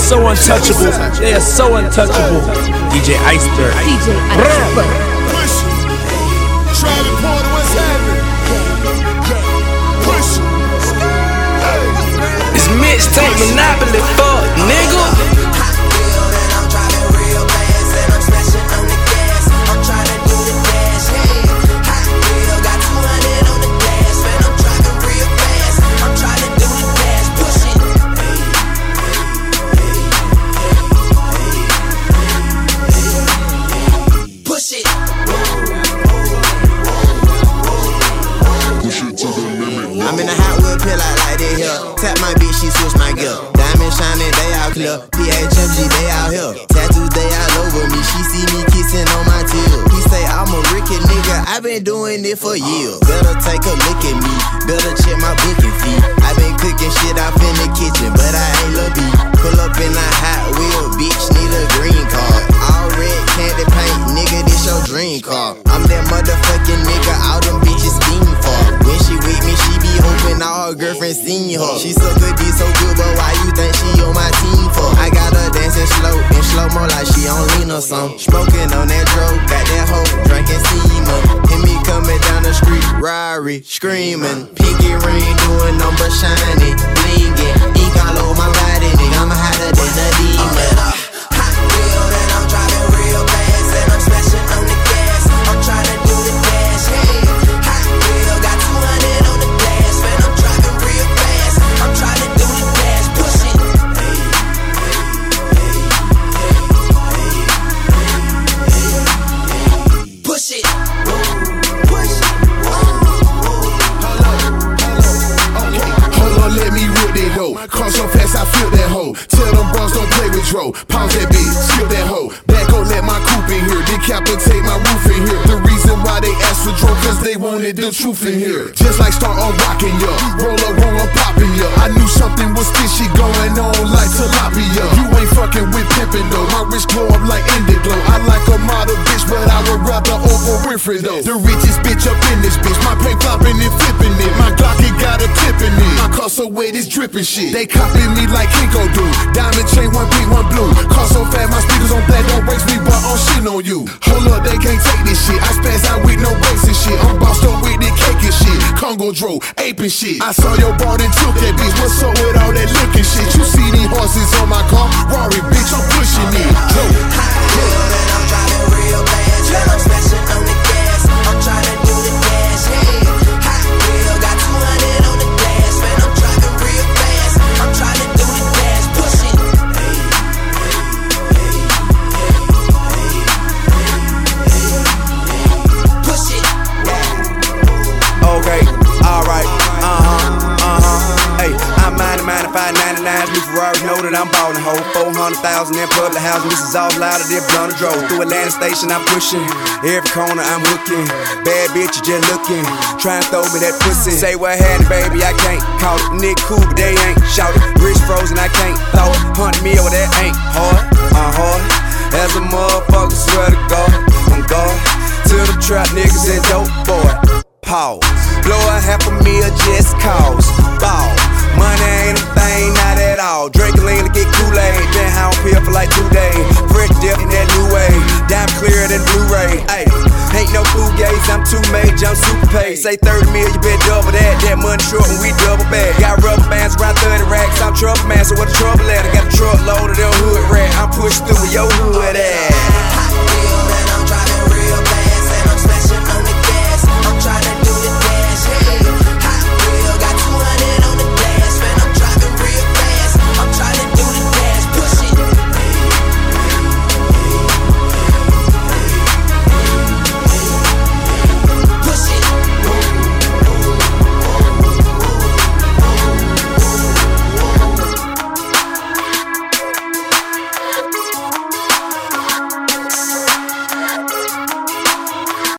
so untouchable. They are so untouchable. DJ Iceberg. DJ Iceberg. Push it. Travis Porter, what's happening? Push it. It's mixtape monopoly, fuck, nigga. I'm in a hot wood pill out like that here. Tap my bitch, she switch my gear. Diamond shining, they out clear. PHMG, they out here. Tattoos, they all over me. She see me kissing on my tail. He say I'm a Ricky nigga, I been doing it for years. Better take a look at me, better check my booking fee. I been cooking shit up in the kitchen, but I ain't Lil B. Pull up in a hot wheel, bitch, need a green card. All red candy paint, nigga, this your dream car. I'm that motherfucking nigga, all them bitches scheme for. When she with me, she be hoping all her girlfriends seen her. She so good, be so good, but why you think she on my team for? I got her dancing slow, in slow-mo like she on lean or something. Smoking on that dro, got that hoe, drinking semen. Hit me coming down the street, Rari, screaming. Pinky ring, doing number shiny, blinging. Ink all over my body, nigga, I'm hotter than a demon. Hot wheel and I'm driving real fast, and I'm smashing on the gas. I'm trying to do the dash, hey. Hot wheel, got 200 on the dash, man, I'm driving real fast. I'm trying to do the dash, push it. Push it. Hold on, let me rip that hoe. Cross so fast, I feel that hoe. Tell them bros don't play with Dro. Pause that bitch, skill that hoe. Back on, let my coupe in here. Decapitate my roof in here. The reason why they asked for Dro, cause they wanted the truth in here. Just like start on rocking ya. Roll up, I'm popping ya. I knew something was fishy going on like tilapia. You ain't fucking with pimpin' though. My wrist glow up like indigo. I like a model bitch, but I would rather Oprah Winfrey though. The richest bitch up in this bitch. My paint popping and flipping it. My Glock, it got a clip in it. My car so wet, it's dripping shit. They copying me like Kinko do. Diamond chain, one pink, one blue. Car so fast, my speakers on black, don't race me, but I'm shit on you. Hold up, they can't take this shit. I spaz out with no brakes and shit. I'm bossed up with the cake and shit. Congo Dro, aping shit. I saw your bar and took that bitch. What's up with all that looking shit? You see these horses on my car? Rari, bitch, I'm pushing it. Dro. Hot wheel and I'm driving real fast, and I'm smashing on the gas. I'm trying to do the dash, hey. Hot wheel, got 200 on the dash, man, I'm driving real fast. I'm trying to do the dash, push it. Push it. Okay, alright, hey, I'm minding 599s, new Ferraris know that I'm ballin', ho. 400,000 in public housing, this is all louder than blunt drove. Through Atlanta Station, I'm pushing, every corner I'm hooking. Bad bitch, you just looking, try and throw me that pussy. Say what happened, baby, I can't call it. Nick cool, but they ain't shout it. Wrist frozen, I can't throw it. 100 mil, that ain't hard, hard. As a motherfucker, swear to God, I'm God. To the trap niggas and dope boy. Pause. Blow a $500,000 just cause. Ball. Money ain't a thing, not at all. Drink a lean to get Kool-Aid. Been high on pill for like 2 days. Fresh dip in that new way. Dime clearer than Blu-ray. Ayy, ain't no food gaze, I'm too major, I'm super paid. Say 30 mil, you bet double that. That money short when we double back. Got rubber bands around 30 racks. I'm trouble man, so what the trouble at? I got a truck loaded on hood rat. I'm pushing through with your hood